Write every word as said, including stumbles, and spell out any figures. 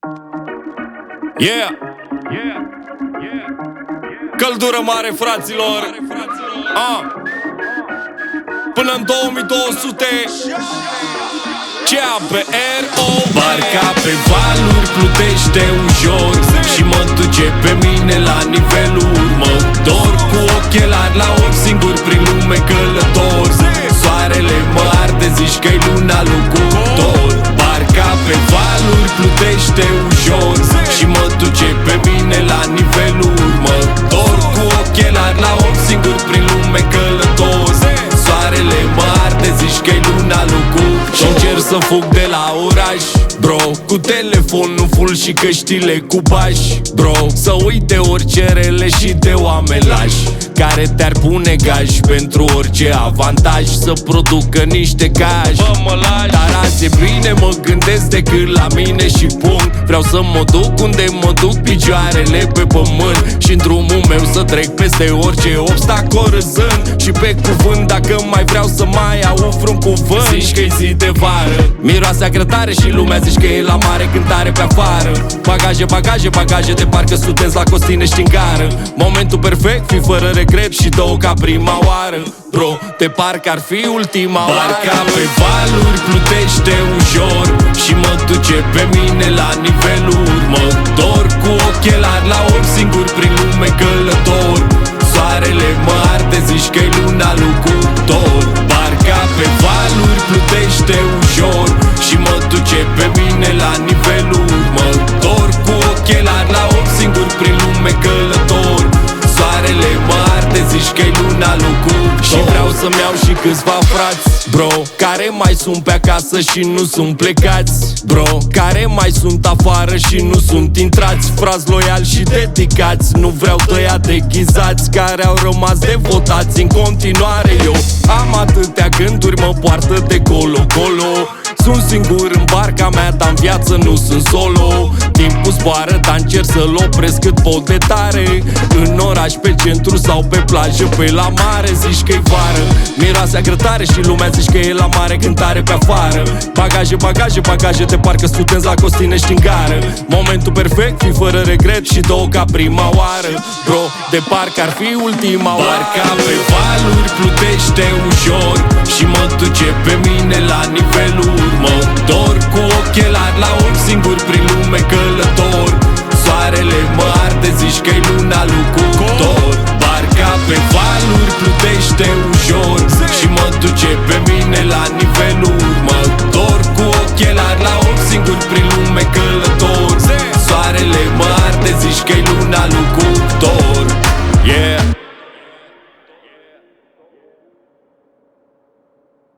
Yeah, yeah, yeah. Căldură mare, fraților. Ah. Până în două mii două sute Cea pe R O Barca pe valuri plutește ușor și mă duce pe mine la niveluri. Mă dor cu ochelari la ochi, singur prin lume călător. Soarele mă arde, zici că-i luna lui Cuptor. Barca pe valuri plutește ușor și mă duce pe mine la niveluri. Mă dor cu ochelari la ochi, singur prin lume călător. Soarele mă arde, zici că-i luna lui Cuptor. Și încerc să fug de la oraș, bro, cu telefonul full și căștile cu bași, bro. Să uit de orice rele și de oameni lași care te-ar pune gaj pentru orice avantaj. Să producă niște cash, dar azi e bine, mă gândesc decât la mine și punct. Vreau să mă duc unde mă duc picioarele pe pământ și în drumul meu să trec peste orice obstacol râzând. Și pe cuvânt, dacă mai vreau să mai aud vreun cuvânt, zici că-i zi de vară, miroase a grătare și lumea zici că e la mare cântare pe afară. Bagaje, bagaje, bagaje, de parcă studenți la Costinești în gară. Momentul perfect, fi fără regret și două ca prima oară, bro, de parcă ar fi ultima oară. Barca pe valuri plutește ușor și mă duce pe mine la niveluri. Mă dor cu ochelari la ochi, singur prin lume călător. Soarele mă arde, zici că-i luna lui Cuptor. Barca pe valuri plutește ușor și mă duce pe mine la niveluri. Mă dor cu ochelari la ochi, singur prin lume călător. Soarele mă arde, zici că-i luna lui Cuptor. Și vreau să-mi iau și câțiva frați, bro, care mai sunt pe acasă și nu sunt plecați, bro, care mai sunt afară și nu sunt intrați. Frați loiali și dedicați, nu vreau tăia deghizați, care au rămas devotați în continuare. Eu am atâtea gânduri, mă poartă de colo-colo. Sunt singur în barca mea, dar în viață nu sunt solo. Timpul zboară, dar încerc să-l opresc cât pot de tare. În oraș, pe centru sau pe plajă, pe la mare, zici că-i vară, miroase a grătare și lumea zici că e la mare cântare pe afară. Bagaje, bagaje, bagaje, de parcă studenți la Costinești în gară. Momentul perfect, fi fără regret și două ca prima oară, bro, de parcă ar fi ultima oară. Barca pe valuri plutește ușor și mă duce pe mine la niveluri. Mă dor cu ochelari la ochi, singur prin lume călător. Soarele mă arde, zici că-i luna lui Cuptor. Barca pe valuri plutește ușor și mă duce pe mine la niveluri. Mă dor cu ochelari la ochi, singur prin lume călător. Soarele mă arde, zici că-i luna lui Cuptor.